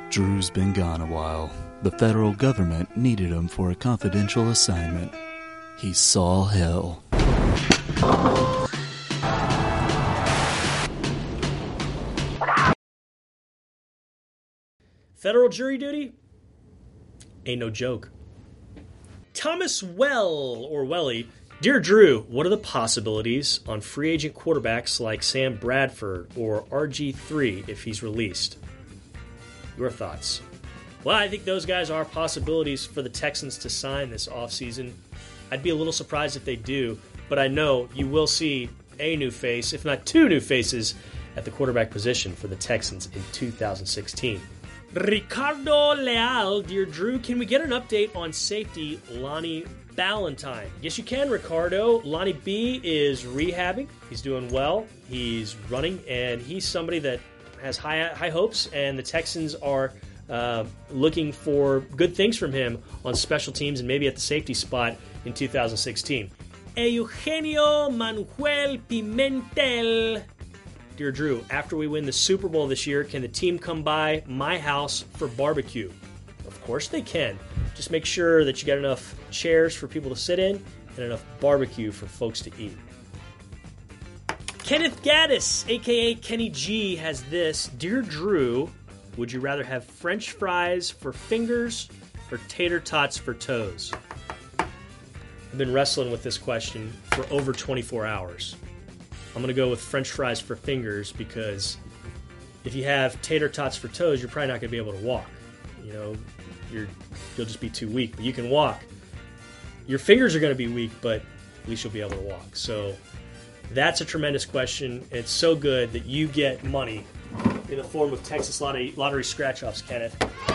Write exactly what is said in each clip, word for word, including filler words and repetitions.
Drew's been gone a while. The federal government needed him for a confidential assignment. He saw hell. Federal jury duty? Ain't no joke. Thomas Well, or Welly. Dear Drew, what are the possibilities on free agent quarterbacks like Sam Bradford or R G three if he's released? Your thoughts? Well, I think those guys are possibilities for the Texans to sign this offseason. I'd be a little surprised if they do, but I know you will see a new face, if not two new faces, at the quarterback position for the Texans in two thousand sixteen. Ricardo Leal, dear Drew, can we get an update on safety Lonnie Ballantyne? Yes, you can, Ricardo. Lonnie B is rehabbing. He's doing well. He's running, and he's somebody that has high high hopes, and the Texans are uh, looking for good things from him on special teams and maybe at the safety spot in two thousand sixteen. Eugenio Manuel Pimentel. Dear Drew, after we win the Super Bowl this year, can the team come by my house for barbecue? Of course they can. Just make sure that you got enough chairs for people to sit in and enough barbecue for folks to eat. Kenneth Gaddis, a k a. Kenny G, has this. Dear Drew, would you rather have French fries for fingers or tater tots for toes? I've been wrestling with this question for over twenty-four hours. I'm going to go with French fries for fingers because if you have tater tots for toes, you're probably not going to be able to walk. You know, you're, you'll just be too weak. But you can walk. Your fingers are going to be weak, but at least you'll be able to walk. So that's a tremendous question. It's so good that you get money in the form of Texas Lottery, lottery scratch-offs, Kenneth.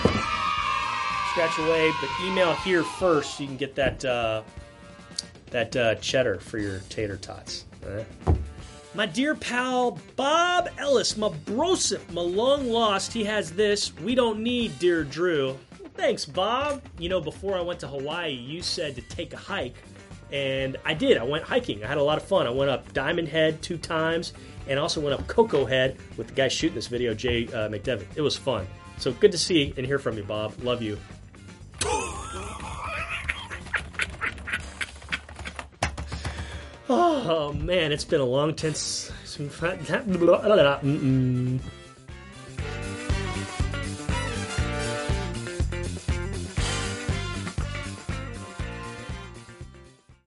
Scratch away, but email here first so you can get that uh, that uh, cheddar for your tater tots. All right? My dear pal Bob Ellis, my brosif, my long lost, he has this. We don't need Dear Drew. Thanks, Bob. You know, before I went to Hawaii, you said to take a hike, and I did. I went hiking. I had a lot of fun. I went up Diamond Head two times, and also went up Cocoa Head with the guy shooting this video, Jay uh, McDevitt. It was fun. So good to see and hear from you, Bob. Love you. Oh, man, it's been a long tense...